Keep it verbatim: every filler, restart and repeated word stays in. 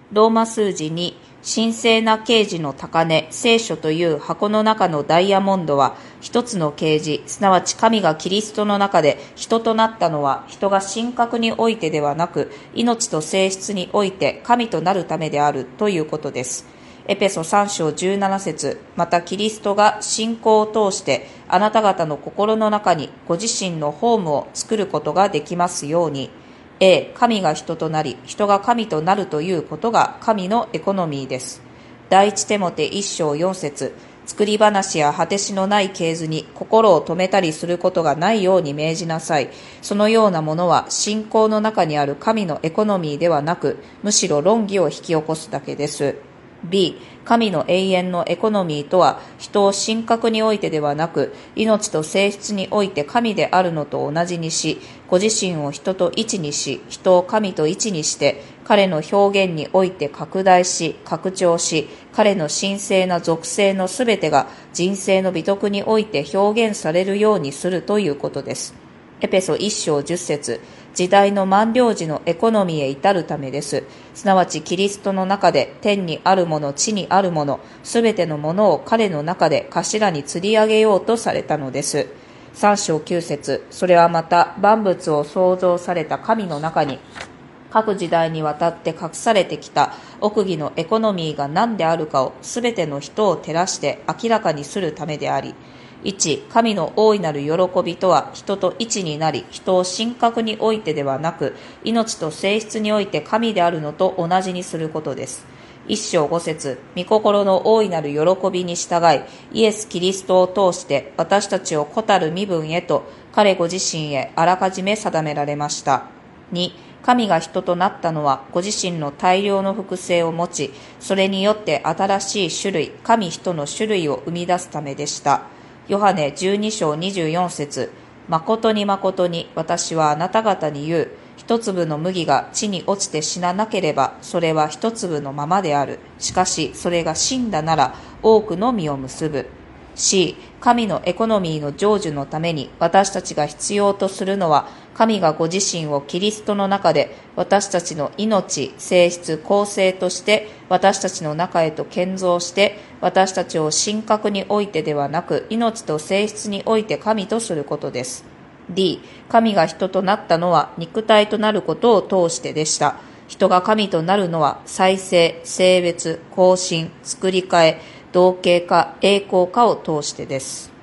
ローマ数字に、神聖な啓示の高値、聖書という箱の中のダイヤモンドは、一つの啓示、すなわち神がキリストの中で人となったのは、人が神格においてではなく、命と性質において神となるためであるということです。エペソさん章じゅうなな節、またキリストが信仰を通してあなた方の心の中にご自身のホームを作ることができますように。A、神が人となり、人が神となるということが神のエコノミーです。第一テモテいち章よん節、作り話や果てしのない系図に心を止めたりすることがないように命じなさい。そのようなものは信仰の中にある神のエコノミーではなく、むしろ論議を引き起こすだけです。B、神の永遠のエコノミーとは、人を神格においてではなく、命と性質において神であるのと同じにし、ご自身を人と一にし、人を神と一にして、彼の表現において拡大し、拡張し、彼の神聖な属性のすべてが人生の美徳において表現されるようにするということです。エペソいち章じゅっ節、時代の満了時のエコノミーへ至るためです。すなわちキリストの中で天にあるもの、地にあるもの、すべてのものを彼の中で頭に釣り上げようとされたのです。さん章きゅう節、それはまた万物を創造された神の中に、各時代にわたって隠されてきた奥義のエコノミーが何であるかをすべての人を照らして明らかにするためであり、いち、神の大いなる喜びとは人と一になり、人を神格においてではなく、命と性質において神であるのと同じにすることです。いち章ご節、御心の大いなる喜びに従い、イエス・キリストを通して私たちを子たる身分へと彼ご自身へあらかじめ定められました。に、神が人となったのはご自身の大量の複製を持ち、それによって新しい種類、神人の種類を生み出すためでした。ヨハネじゅうに章にじゅうよん節、誠に誠に私はあなた方に言う、一粒の麦が地に落ちて死ななければ、それは一粒のままである。しかし、それが死んだなら、多くの実を結ぶ。C、神のエコノミーの成就のために私たちが必要とするのは、神がご自身をキリストの中で私たちの命、性質、構成として私たちの中へと建造して、私たちを神格においてではなく、命と性質において神とすることです。D、神が人となったのは肉体となることを通してでした。人が神となるのは再生、性別、更新、作り変え、同型化、栄光化を通してです。